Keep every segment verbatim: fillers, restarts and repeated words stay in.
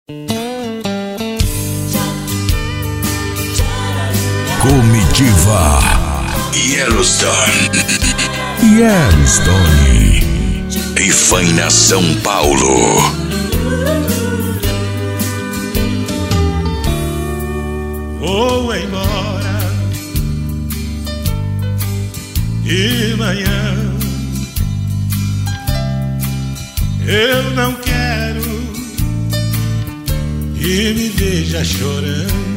Comitiva Yellowstone. Yellowstone. Rifaina São Paulo. Vou embora de manhã. Eu não quero que me veja chorando.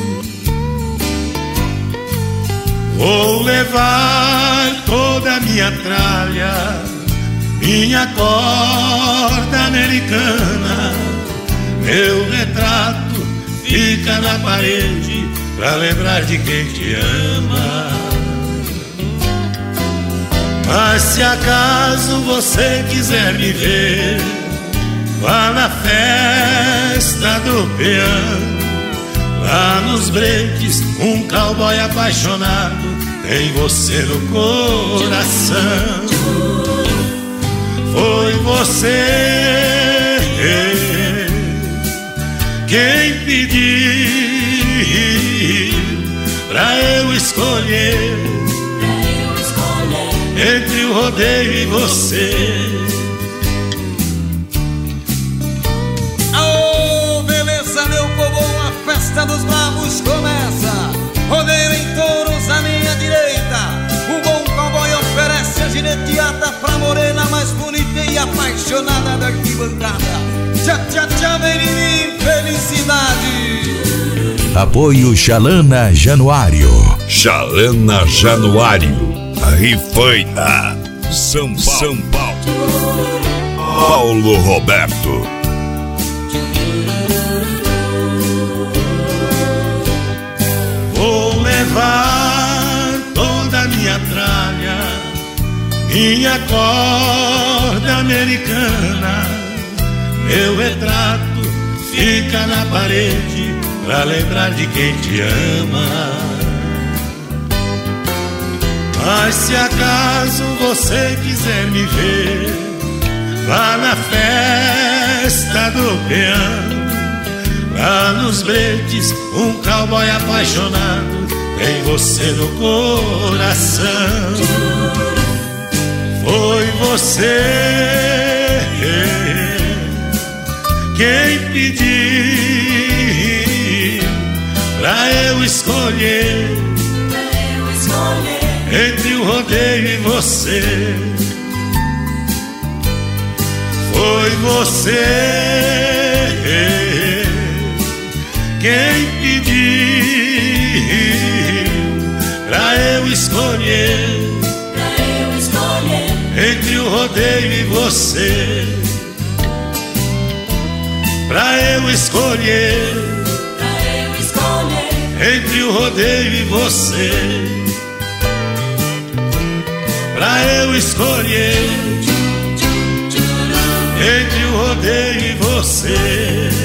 Vou levar toda a minha tralha, minha corda americana. Meu retrato fica na parede pra lembrar de quem te ama. Mas se acaso você quiser me ver, vá na festa do peão. Lá nos breques, um cowboy apaixonado tem você no coração. Foi você quem pediu pra eu escolher entre o rodeio e você. Aô, beleza, meu povo, a festa dos bravos começa. Rodeio em touros à minha direita. O bom cowboy oferece a gineteada pra morena mais bonita e apaixonada da arquibancada. Tchá, tchá, tchá, vem em mim, felicidade. Apoio Chalana Januário. Chalana Januário. Rifaina São Paulo. São Paulo. Paulo Roberto. Vou levar toda a minha tralha, minha corda americana. Meu retrato fica na parede pra lembrar de quem te ama. Mas se acaso você quiser me ver, vá na festa do peão. Lá nos breques, um cowboy apaixonado tem você no coração. Foi você quem pediu pra eu escolher entre o rodeio e você. Foi você quem pediu pra eu escolher entre o rodeio e você. Pra eu escolher entre o rodeio e você. Pra eu escolher entre o rodeio e você.